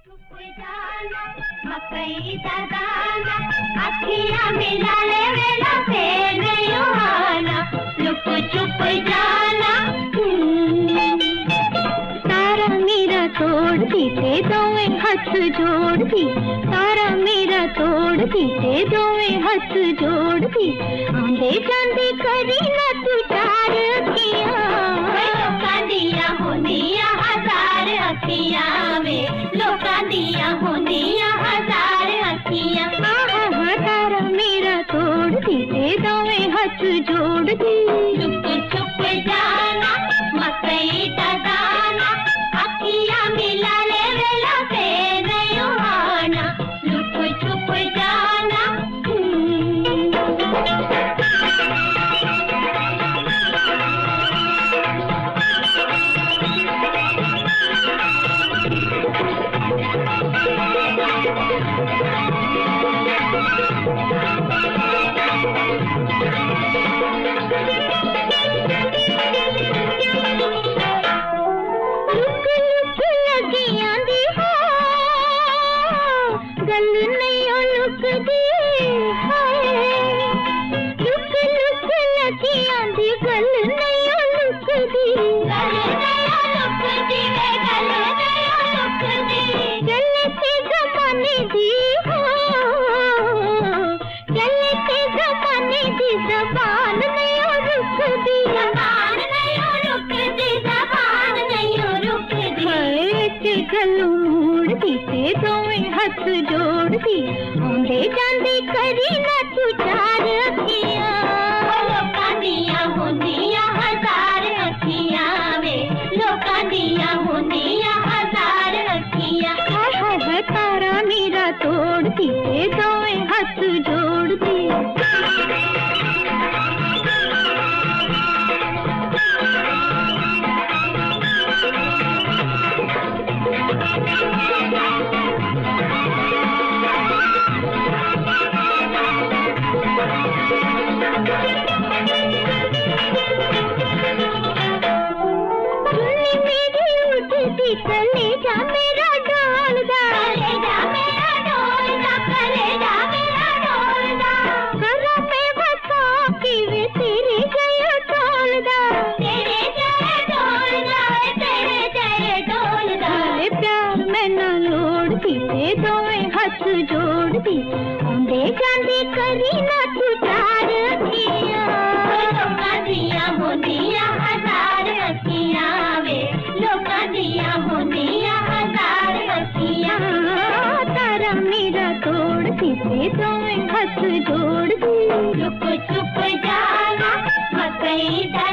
मकई दा दाना अखियां मिला ले वेला फेर युहाना लुक चुप जाना तारा मेरा तोड़ती ते दोवें हाथ जोड़ती तारा मेरा तोड़ती ते दोवें हाथ जोड़ती आंदे जांदे करी ना तू चार अखियां लोकां दियां होंदियां हजार अखियां वे लोकां दियां होंदियां हजार अखियां तारा मेरा तोड़ती ते दोवें हाथ जोड़ती चुप चुप जाना मकई दा दाना अखियां मिला ले वेला फेर युहाना लुक चुप जाना गल नहीं लुक दी लुक लुक लगी आंदी गल नहीं लुक दी चले से जमाने दी हो चले से जमाने दी जबान नहीं रुक दी जबान नहीं रुकदी गलू मूड़ती ते दोवें हाथ जोड़ती आंदे जांदे करी ना तू चार अखियां लोकां दियां होंदियां हजार अखियां वे लोकां दियां होंदियां हजार अखियां हाय तारा मेरा तोड़ती ते दोवें हाथ जोड़ती कलेजा मेरा डोलदा कलेजा मेरा डोलदा कलेजा मेरा डोलदा करा पे बसा की वे तेरे जय डोलदा तेरे जय डोलदा तेरे जय डोलदा ले प्यार मैं ना लोड़ती ते दोवें हाथ जोड़ती आंदे जांदे करी ना तू चार अखियां लोकां दियां होंदियां हजार अखियां वे लोकां दियां होंदियां हजार अखियां तारा मेरा तोड़ती ते दोवें हाथ जोड़ती चुप चुप जाना मकई दा